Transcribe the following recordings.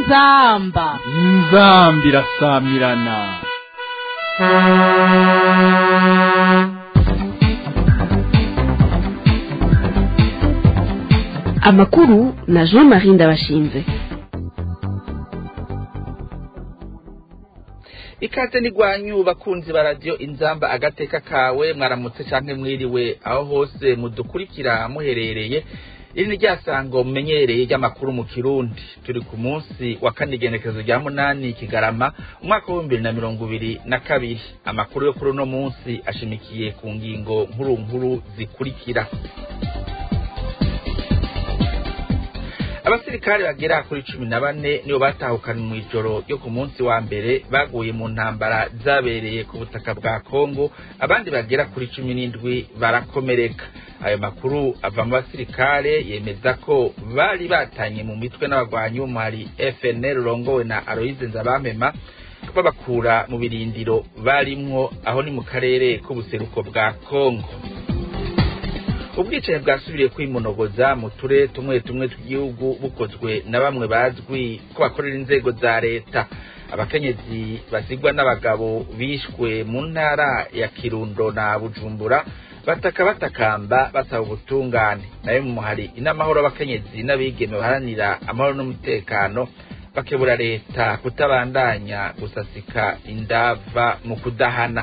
inzamba irasamirana. Amakuru na Jean-Marie Ndabashinze. Ikaze nigwanyu bakunzi ba radio Inzamba agateka kawe mwaramutse canke mwiriwe aho hose mudukurikira muherereye. Iri ni ryasango mumenyereye ry'amakuru mu Kirundi. Turi ku munsi wa kane igenekerezo rya 8 Kigarama umwaka wa 2022. Amakuru yo kuri no munsi ashimikiye ku ngingo nkuru zikurikira. Abasirikare bagera kuri 14 nibo batahukanye mu ijoro yo ku munsi wa mbere baguye mu ntambara zabereye ku butaka bwa Kongo, abandi bagera kuri 17 barakomereka. Ayo makuru ava mu basirikare yemeza ko bari batanye mu mitwe n'abagwanyi b'umuhari FNL rongowe na Aloise Nzabamema babakura mu birindiro barimwo aho ni mu karere k'ubuseruko bwa Kongo. Ubwicanyi bwasubiriye kwimunogoza mu turere tumwe tw'igihugu bukozwe na bamwe bazwi ko bakorera inzego za leta. Abakenyezi basigwa n'abagabo bishwe mu ntara ya Kirundo na Bujumbura batakamba basaba ubutungane. Nayo mu muhari inamahoro abakenyezi n'abigeme baharanira amahoro n'umutekano bakebura leta kutabandanya gusasika indava mu kudahana.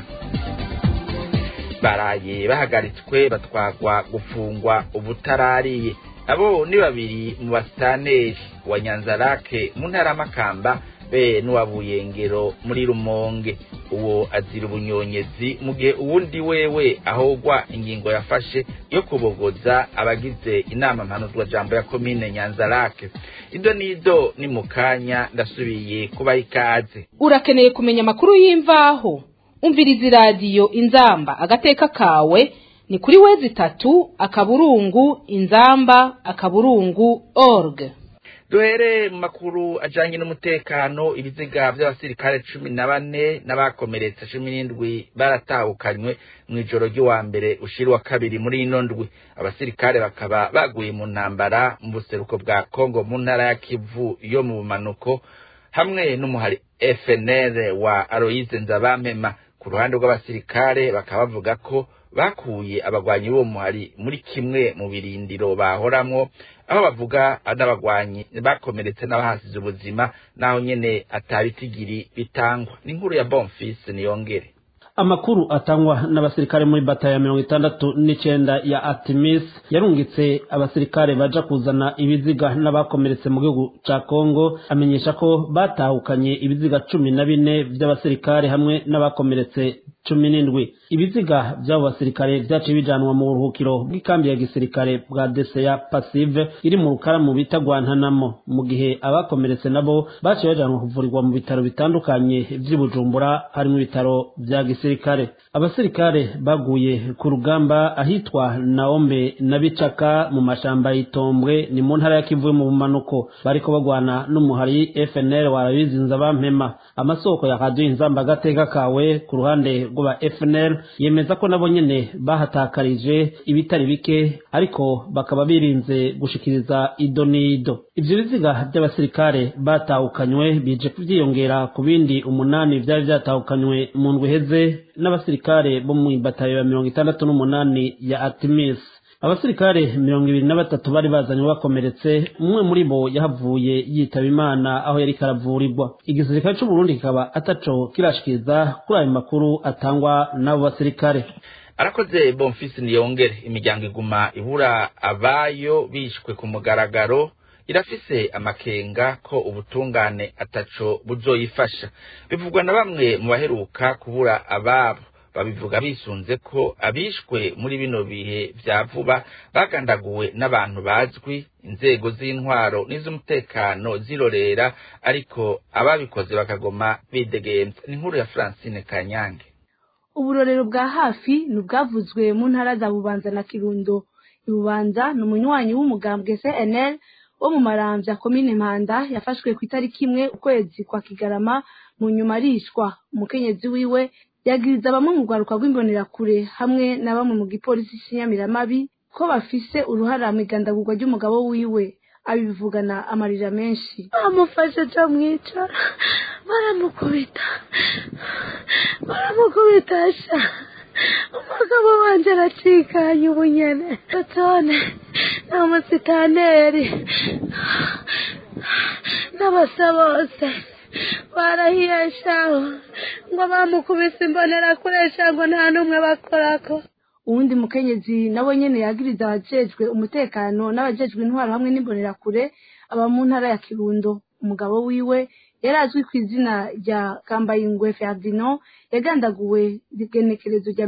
Baraye bahagaritswe batwagwa gufungwa ubutarariye. Abo ni babiri mu bastaneri wa Nyanzarake mu ntara Makamba be n'uwa Buyengero muri Rumonge. Uwo azira ubunyonyezi mugihe uwundi wewe ahogwa ingingo yafashe yo kubogoza abagize inama mpanuzwa jambo ya komine Nyanzarake. Nido ni mukanya ndasubiye kuba ikaze. Urakeneye kumenya amakuru y'imvaho? Umvirizi radio Inzamba agateka kawe ni kuri wezi 3 akaburungu inzamba akaburungu org. Duhere mu makuru ajanye n'umutekano. Ibiziga by'abasirikare 14 n'abakomeretse 17 baratahukanywe mu ijoro ry'uwa mbere ushirwa kabiri muri ino ndwi. Abasirikare bakaba baguye mu ntambara mu buseruko bwa Kongo mu ntara ya Kivu yo mu bumanuko hamwe n'umuhari FNL wa Aloise Nzabamema. Ku ruhande rw'abasirikare bakaba bavuga ko bakuye abagwanyi bo muhari muri kimwe mu birindiro bahoramwo, aho bavuga n'abagwanyi bakomeretse n'abahasize ubuzima naho nyene atabitigiri bitangwa. Ni inkuru ya Bonfils Niyongere. Amakuru atangwa n'abasirikare muri bataya 69 ya Artemis yarungitse abasirikare baja kuzana ibiziga n'abakomeretse mu gihugu ca Kongo, amenyesha ko batahukanye ibiziga 14 by'abasirikare hamwe n'abakomeretse 17. Ibiziga by'abo basirikare vyaciye bijanwa mu buruhukiro bw'ikambi ya gisirikare bwa Deseya Passive iri mu rukara mu bita Gwantanamo, mu gihe abakomeretse nabo baciye bajanwa kuvurirwa mu bitaro bitandukanye vy'Ibujumbura harimo ibitaro vya gisirikare. Abasirikare baguye ku rugamba ahitwa Naombe na Bicaka mu mashamba y'Itombwe ni mu ntara ya Kivu mu bumanuko, bariko bagwana n'umuhari FNL wa Aloise Nzabamema. Amasoko ya radio Inzamba agateka kawe ku ruhande rwa FNL yemeza ko nabo nyene bahatakarije ibitari bike, ariko bakaba birinze gushikiriza idonido. Ivyo biziga by'abasirikare batahukanywe bije kuvyiyongera ku bindi 8 vyari vyatahukanywe mu ndwi heze n'abasirikare bo mu batayo ya 68 ya Artemis. Abasirikare 23 bari bazanywe bakomeretse, umwe muri bo yahavuye yitaba Imana aho yari karavurirwa. Igisirikare cy'u Burundi kikaba ataco kirashikiriza kuri ayo makuru atangwa n'abo basirikare. Arakoze Bonfils Niyongere. Imiryango iguma ibura abayo bishwe ku mugaragaro, irafise amakenga ko ubutungane ataco buzoyifasha. Bivugwa na bamwe mu baheruka kubura ababo, babivuga bisunze ko abishwe muri bino bihe vya vuba bagandaguwe n'abantu bazwi, inzego z'intwaro n'iz'umutekano zirorera, ariko ababikoze bakagoma bidegemvya. Ni inkuru ya Francine Kanyange. Uburorero bwa hafi n'ubwavuzwe mu ntara za Bubanza na Kirundo. Ibubanza n'umunywanyi w'umugambwe CNL wo mu Maramvya komine Mpanda yafashwe ku itariki 1 ukwezi kwa Kigarama, mu nyuma arishwa. Umukenyezi wiwe yagiriza bamwe mu rwaruka rw'imbonera kure hamwe na bamwe mu gipolisi cy'Inyamiramabi ko bafise uruhara mu igandagurwa ry'umugabo wiwe. abivugana amarira menshi. Bamufashe cyo mwica baramukubita sha umugabo wanje aracikanye ubunyene tone na musitaneri n'abasa bose barahiyeshaho ngo bamukubise imbonera kuresha ngo nta n'umwe bakorako. Uwundi mukenyezi nawe nyene yagiriza abajejwe umutekano n'abajejwe intwaro hamwe n'imbonerakure aba mu ntara ya Kirundo. Umugabo wiwe yarazwi ku izina rya Kambayingwe Ferdinand yagandaguwe igenekerezo rya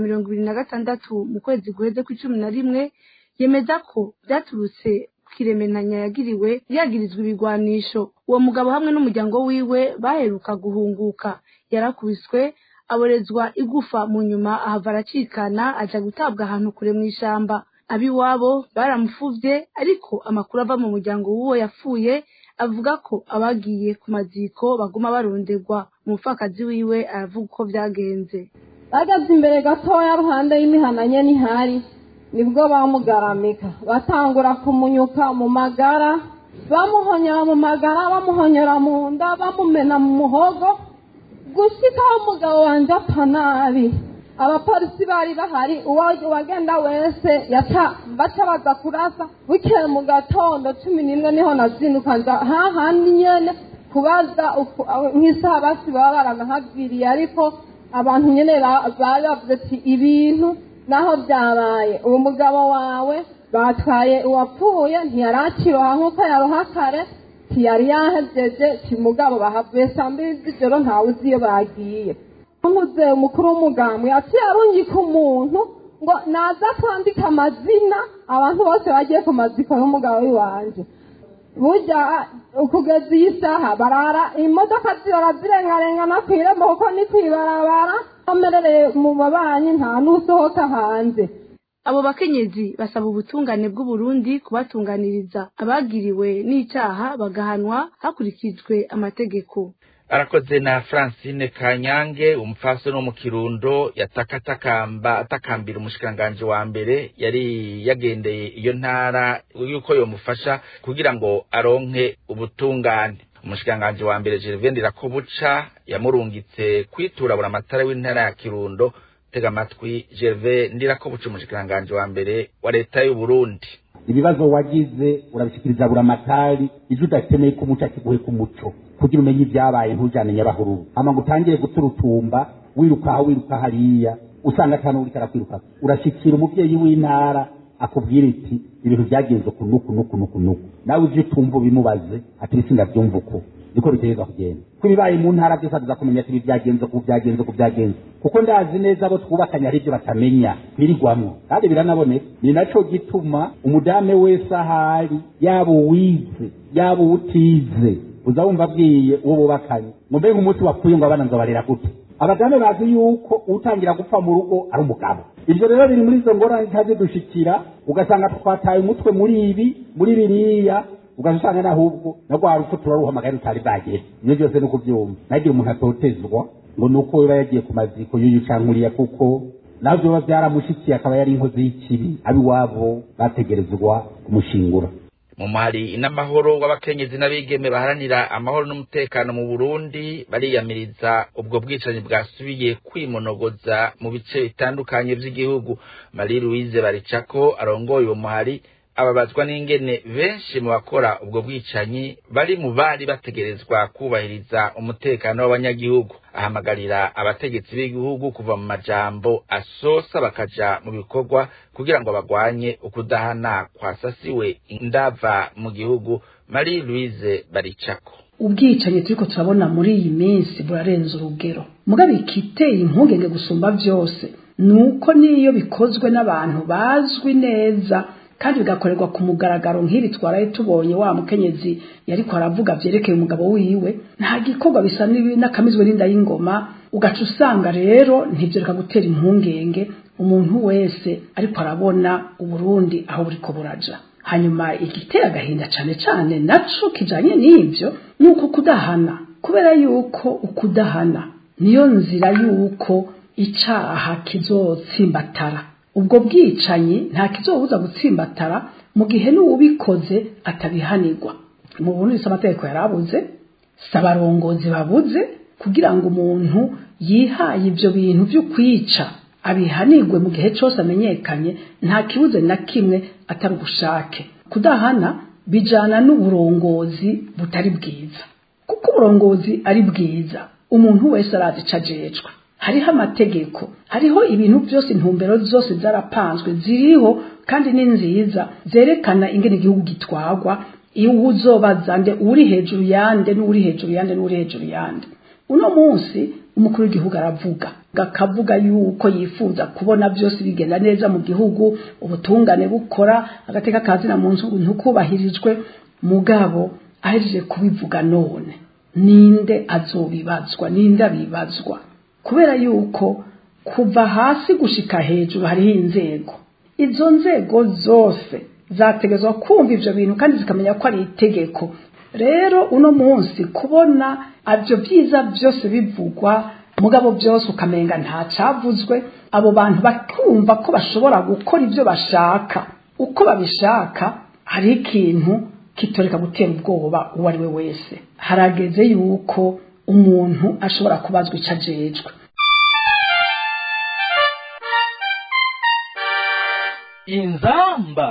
26 mu kwezi guheze ku 11 yemeza ko byaturutse kiremenanya yagiriwe yagirizwa ibigwanisho. Uwo mugabo hamwe n'umuryango wiwe baheruka guhunguka yarakubiswe aborezwa igufa mu nyuma ahava aracikana aja gutabwa ahantu kure mu ishamba. Abiwabo baramufuvye ariko amakuru ava mu muryango w'uwo yapfuye avuga ko abagiye ku maziko baguma baronderwa. Umupfakazi wiwe aravuga uko vyagenze. Bageze imbere gatoya ruhande y'imihananye n'ihari nibwo bamugaramika batangura kumunyuka mu magara bamuhonyera mu magara bamuhonyera mu nda bamumena mu muhogo gushika umugabo wanje apanabi. Abapolisi bari bahari uwagenda wese baca baza kurasa bukeye mu gatondo 11 niho nazinduka nza hahandi nyene kubaza nk'isaha basi baba baranahagwiriye ariko abantu nyene bari bavuze ati ibintu naho byabaye uwo mugabo wawe batwaye uwapfuye ntiyarakiroha nk'uko yaroha kare ntiyari yahejeje kimugabo bahavuye saa 2 z'ijoro ntawe uzi iyo bagiye. Umuze umukuru w'umugambwe ati yarungika umuntu ngo naza kwandika amazina abantu bose bagiye ku maziko n'umugabo w'iwanje. Burya ukugeza iyi saha barara imodoka zirengarengana kw'irembo kuko ni kwibarabara amerereye mu babanyi nta n'usohoka hanze. Abo bakenyezi basaba ubutungane bw'u Burundi kubatunganiriza abagiriwe n'icaha bagahanwa hakurikijwe amategeko. Arakoze na Francine Kanyange umupfaso no mu Kirundo atakambira umushikanganje wa mbere yari yagendeye iyo ntara yuko yomufasha kugira ngo aronke ubutungane. Umushikanganje wa mbere Gervais Ndirakobuca yamurungitse kwiturabura amatara w'intara ya Kirundo. Tega matwi Gervais Ndirakobuca umushikanganje wa mbere wa leta y'u Burundi. Ibibazo wagize urabishikiriza buramatari ijudatemeye kumuca kiguhe kumuco kugira umenye ibyabaye ntujane nyabahuru ama ngutangire guturutumba wiruka hariya usanga atanu uri karakwiruka urashikira umuvyeyi w'intara akubwira iti ibintu byagenze kunuku nawe uje tumva bimubaze ati bisinda byumva uko niko biteza kugenda kubibaye mu ntara byose azakumenya ati byagenze kuko ndazi neza abo twubakanya ari byo batamenya birigwamwo kandi biranaboneka. Ni naco gituma umudame wese ahari yabo wize yabo utize uzawumva abwiye uwo bubakanye ngo mbe nk'umunsi wapfuye ngo abana nzabarera gute. Abadame bazi yuko utangira gupfa mu rugo ari umugabo. Ibyo rero biri muri izo ngorane cyaje dushikira ugasanga twataye umutwe muri biriya ugasanga nahubwo nagwa haruko turaruhamagara utari bageze. Ibyo byose no kubyumva nagira umuntu atotezwa ngo nuko biba yagiye ku maziko y'uyu cankuriya kuko navyo biba byaramushikiye akaba yari inkozi y'ikibi abiwabo bategerezwa kumushingura. Mu mari inamahoro w'abakenyezi n'abigeme baharanira amahoro n'umutekano mu Burundi bariyamiriza ubwo bwicanyi bwasubiye kwimonogoza mu bice bitandukanye by'igihugu. Marie Louise Baricako arongoye uwo muhari ababazwa n'ingene benshi mu bakora ubwo bwicanyi bari mu bari bategerezwa kubahiriza umutekano w'abanyagihugu. Ahamagarira abategetsi b'igihugu kuva mu majambo asosa bakaja mu bikorwa kugira ngo bagwanye ukudahana kwasasiwe indava mu gihugu. Marie Louise Baricako: ubwicanyi turiko turabona muri iyi minsi burarenze urugero, mugabe ikiteye impungenge gusumba byose nuko niyo bikozwe n'abantu bazwi neza kandi bigakorerwa ku mugaragaro nk'iri twaraye tubonye wa mukenyezi yariko aravuga vyerekeye umugabo wiwe, nta gikorwa bisa n'akamizwe n'inda y'ingoma. Ugaca usanga rero ntivyo reka gutera impungenge umuntu wese ariko arabona Uburundi aho buriko buraja. Hanyuma igitera agahinda cane naco kijanye n'ivyo nuko kudahana, kubera yuko ukudahana niyo nzira yuko icaha kizotsimbatara. ubwo bwicanyi nta kizobuza gutsimbatara mu gihe n'uwubikoze atabihanirwa. Mu Burundi amategeko yarabuze, sabarongozi babuze kugira ngo umuntu yihaye ibyo bintu byo kwica abihanirwe mu gihe cyose amenyekanye, nta kibuze na kimwe atari ubushake. Kudahana bijana n'uburongozi butari bwiza, kuko uburongozi ari bwiza umuntu wese arazi cajejwe, hariho amategeko, hariho ibintu byose, intumbero zose zarapanzwe ziriho kandi ni nziza zerekana ingene igihugu gitwagwa, iyo uzobazande uri hejuru yande n'uri hejuru yande n'uri hejuru yande. Uno munsi umukuru w'igihugu aravuga akavuga yuko yifuza kubona byose bigenda neza mu gihugu, ubutungane bukora, agateka kazi na munsi ntukubahirijwe. Mugabo ahejeje kubivuga none ninde azobibazwa, ninde abibazwa? Kubera yuko kuva hasi gushika hejuru hariho inzego, izo nzego zose zategezwa kumva ivyo bintu kandi zikamenya ko ari itegeko. Rero uno munsi kubona avyo byiza byose bivugwa, mugabo byose ukamenga nta cavuzwe, abo bantu bakumva ko bashobora gukora ivyo bashaka uko babishaka, hari ikintu kitoreka gutera ubwoba uwo ari we wese. Harageze yuko umuntu ashobora kubazwa icajejwe. Inzamba.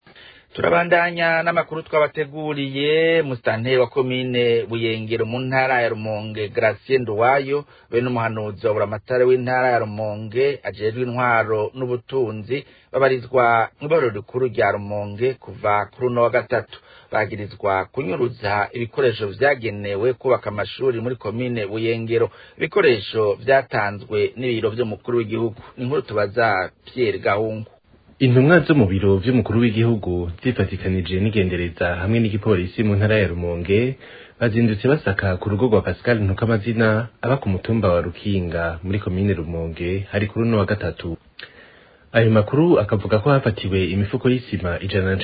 Turabandanya n'amakuru twabateguriye. Musitanteri wa komine Buyengero mu ntara ya Rumonge Gratien Nduwayo be n'umuhanuzi wa buramatari w'intara ya Rumonge ajejwe intwaro n'ubutunzi babarizwa mw'ibaro rikuru rya Rumonge kuva kuri uno wa gatatu, bagirizwa kunyuruza ibikoresho vyagenewe kubaka amashuri muri komine Buyengero, ibikoresho vyatanzwe n'ibiro vy'umukuru w'igihugu. Ni inkuru tubaza Pierre Gahungu. Intumwa zo mu biro vy'umukuru w'igihugu zifatikanije n'igendereza hamwe n'igipolisi mu ntara ya Rumonge bazindutse basaka ku rugo rwa Pascal Ntukamazina aba ku mutumba wa Rukinga muri komine Rumonge hari kuri uno wa gatatu. Ayo makuru akavuga ko hafatiwe imifuko y'isima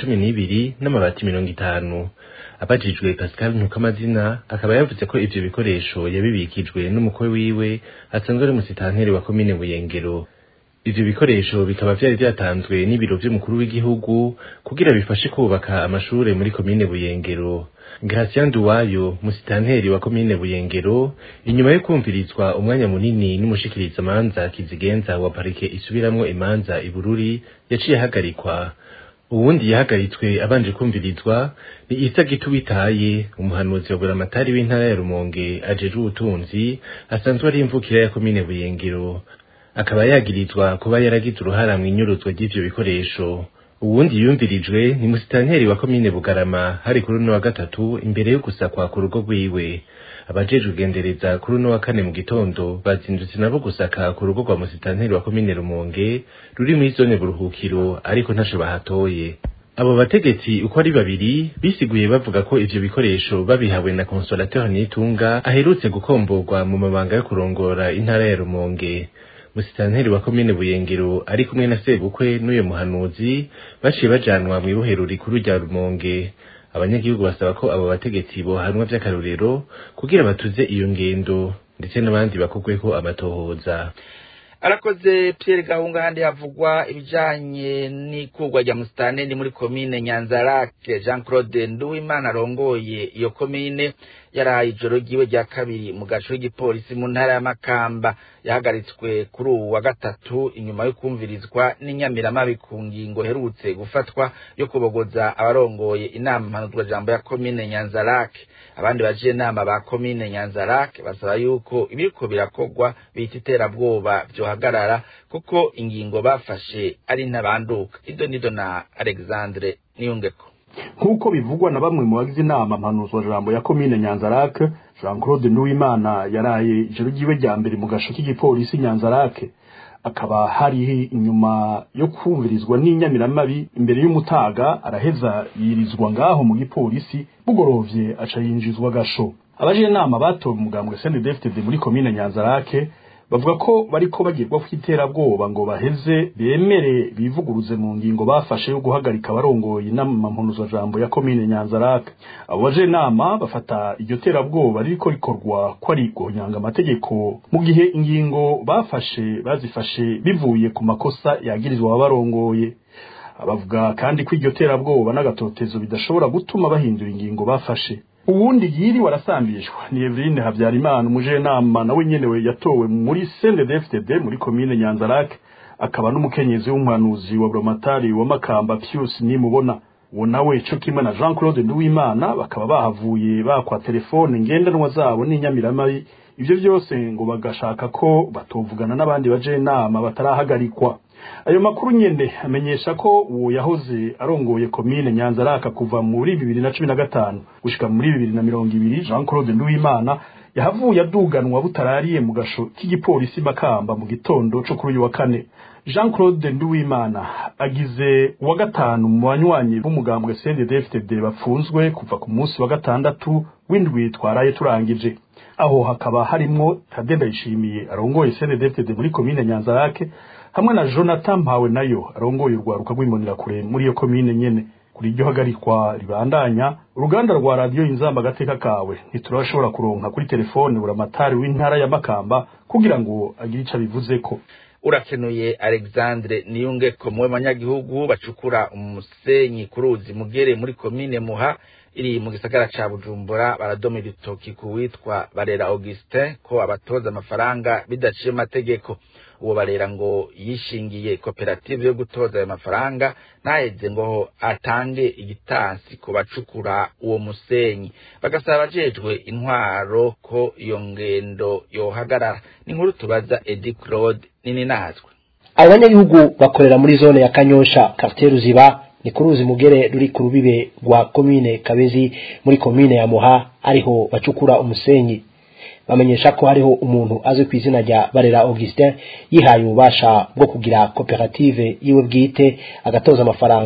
112 n'amabati 50. Abajijwe Pascal Ntukamazina akaba yavuze ko ivyo bikoresho yabibikijwe n'umukwe wiwe asanzwe ari musitanteri wa komine Buyengero. Ivyo bikoresho bikaba vyari vyatanzwe n'ibiro vy'umukuru w'igihugu kugira bifashe kubaka amashure muri komine Buyengero. Gratien Nduwayo musitanteri wa komine Buyengero, inyuma yo kumvirizwa umwanya munini n'umushikiriza manza kizigenza wa parike isubiramwo imanza ibururi, yaciye hagarikwa. Uwundi yahagaritswe abanje kumvirizwa ni Isa Gitubitaye, umuhanuzi wa buramatari w'intara ya Rumonge ajejwe ubutunzi, asanzwe ari imvukira ya komine Buyengero. Akaba yagirizwa kuba yaragize uruhara mu inyuruzwa ry'ivyo bikoresho. Uwundi yumvirijwe ni musitanteri wa komine Bugarama hari kuri uno wa gatatu imbere yo gusakwa ku rugo rwiwe. Abajejwe ugendereza kuri uno wa kane mu gitondo bazindutse nabo gusaka ku rugo rwa musitanteri wa komine Rumonge ruri muri zone Buruhukiro, ariko ntaco bahatoye. Abo bategetsi uko ari babiri bisiguye bavuga ko ivyo bikoresho babihawe na Consolateur Nitunga aherutse gukomborwa mu mabanga yo kurongora intara ya Rumonge. Musitanteri wa komine Buyengero ari kumwe na sebukwe n'uyo muhanuzi baciye bajanwa mu ibohero rikuru rya Rumonge. Abanyagihugu basaba ko abo bategetsi bohanwa vy'akarorero kugira batuze iyo ngendo ndetse n'abandi bakugweko amatohoza. Arakoze Pierre Gahunga. Handi havugwa ibijanye n'ikurwa rya musitanteri muri komine Nyanzarake Jean Claude Nduwimana arongoye iyo komine yaraye ijoro ryiwe rya kabiri mu gaco w'igipolisi mu ntara ya Makamba. Yahagaritswe kuri ubu wa gatatu inyuma yo kumvirizwa n'inyamiramabi ku ngingo herutse gufatwa yo kubogoza abarongoye inama mpanuzwa jambo ya komine Nyanzarake. Abandi baje inama ba komine Nyanzarake basaba yuko ibiriko birakogwa bita iterabwoba vyohagarara kuko ingingo bafashe ari ntabanduka. Ido nido na Alexandre Niyungeko. Nkuko bivugwa na bamwe mu bagize inama mpanuzwa jambo ya komine Nyanzarake, Jean Claude Nduwimana yaraye ijoro ryiwe rya mbere mu gasho k'igipolisi Nyanzarake. Akaba hari inyuma yo kumvirizwa n'inyamiramabi imbere y'umutaga, araheza yirizwa ngaho mu gipolisi, bugorovye aca yinjizwa gasho. Abaje inama batowe umugambwe CNDD-FDD muri komine Nyanzarake bavuga ko bariko bagirwa kw'iterabwoba ngo baheze bemere bivuguruze mu ngingo bafashe yo guhagarika abarongoye inama mpunuzajambo ya komine Nyanzarake. Abo bajenama bafata iryo terabwoba ririko rikorwa ko ari guhonyanga amategeko mu gihe ingingo bazifashe bivuye ku makosa yagirizwa abarongoye. Abavuga kandi ko iryo terabwoba n'agatotezo bidashobora gutuma bahindura ingingo bafashe. Uwundi yiri warasambishwa ni Eveline Habyarimana umujenama nawe nyenewe yatowe muri CNDD-FDD muri komine Nyanzarake, akaba n'umukenyezi w'umuhanuzi wa Bromatari wa Makamba Pius Nimubona. Uwo nawe cyo kimwe na Jean Claude Nduwimana bakaba bahavuye bakwa telefone ngendanwa zabo n'inyamiramayi. Ivyo byose ngo bagashaka ko batovugana n'abandi bajenama batarahagarikwa. Ayo makuru nyene amenyesha ko uwo yahoze arongoye komine Nyanzarake kuva muri 2015 gushika muri 2020 Jean Claude Nduwimana yahavuye aduganwa butarariye mu gasho k'igipolisi Makamba mu gitondo cyo kuri uyu wa kane. Jean Claude Nduwimana agize wa gatanu mu banywanyi b'umugambwe CNDD-FDD bapfunzwe kuva ku munsi wa gatandatu w'indwi twaraye turangije. Aho hakaba harimo Tade Ndayishimiye arongoye CNDD-FDD muri komine Nyanzarake hamwe na Jonathan Mpawe nayo arongoye urwaruka rw'imonera kure muri iyo komine nyene. Kuri iryo hagarikwa ribandanya, uruganda rwa radio Inzamba Agateka kawe ntiturashobora kuronka kuri telefone Buramatari w'intara ya Makamba kugira ngo agire ico bivuze ko. Urakenuye Alexandre Niyunge ko mwe manyagihugu bacukura umusenyi kuruzi mugere muri komine Muha iri mu gisagara ca Bujumbura baradoma ibitoki kuwitwa Barera Augustin ko abatoza amafaranga bidaciye amategeko. Uwo Barera ngo yishingiye koperative yo gutoza ayo mafaranga naheze ngo atange igitansi ku bacukura uwo musenyi, bagasaba abajejwe intwaro ko iyo ngendo yohagarara. Ni nkuru tubaza Edi Claude nini nazwe. Abanyagihugu bakorera muri zone ya Kanyosha quartier Ruziba ni kuruzi mugere ruri ku rubibe rwa komine Kabezi muri komine ya Muha ariho bacukura umusenyi. Bamenyesha ko hariho umuntu azwi ku izina rya Barera Augustin yihaye ububasha bwo kugira koperative iwe bwite agatoza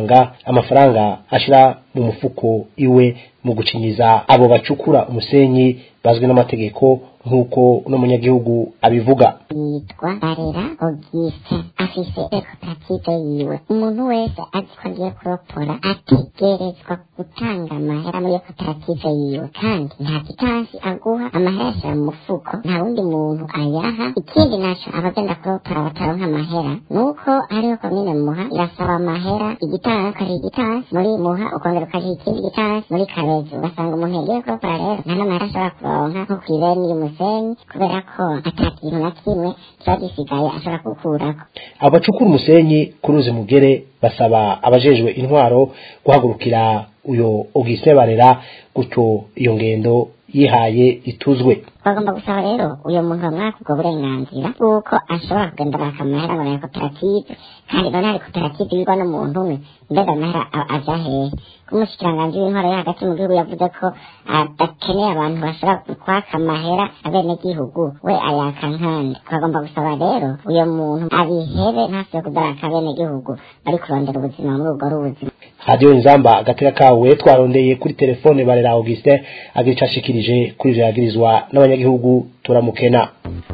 amafaranga ashira mu mufuko iwe mu gucinyiza abo bacukura umusenyi bazwi n'amategeko nkuko n'umunyagihugu abivuga. Yitwa Barera Augustin afise koperative yiwe. Umuntu wese aziko agiye kuropora ategerezwa gutanga amahera muri koperative yiwe, kandi nta gitansi aguha amahera mu mufuko, nta wundi muntu ayaha. Ikindi naco abagenda kuropora bataronka amahera nuko ariho komine Muha irasaba amahera igitansi muri Muha ukongera ukaja ikindi gitansi muri Kabezi. Ugasanga umuntu yagiye kuropora rero nta n'amahera ashobora kuronka nko kw'ibeni y'umusenyi kubera ko atakintu na kimwe kiba gisigaye ashobora gukurako. Abacukura umusenyi kuruzi mugere basaba abajejwe intwaro guhagurukira uyo Augustin Barera gutyo iyo ngendo yihaye ituzwe. Bagomba gusaba rero uyo muntu bamwaka ubwo burenganzira kuko ashobora kugendera akamahera ngo na koperative, kandi bana ari koperative yigwa n'umuntu umwe, mbega amahera aja hehe? Umushikiranganji w'intwaro yo hagati mu gihugu yavuze ko adakeneye abantu bashobora kwaka amahera abenegihugu, we ayaka nkandi. Bagomba gusaba rero uyo muntu abihebe ntasubiye kudaraka abenegihugu bari kurondera ubuzima muri ubwo ruzi. Radio Inzamba Agateka kawe twarondeye kuri telefone Barera Augustin agica ashikirije kuri ivyo yagirizwa n'abanyagihugu turamukena.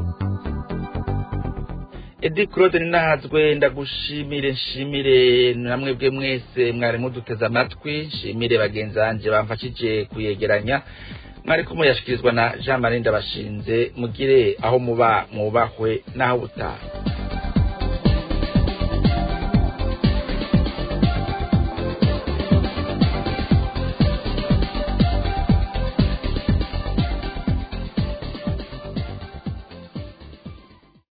Edi Claude ninahazwe ndagushimire nshimire namwebwe mwese mwari muduteza amatwi, nshimire bagenzanje bamfashije kuyegeranya. Mwari kumuyashikirizwa na Jean Marie Ndabashinze. Mugire aho muba mwubahwe naho butaha.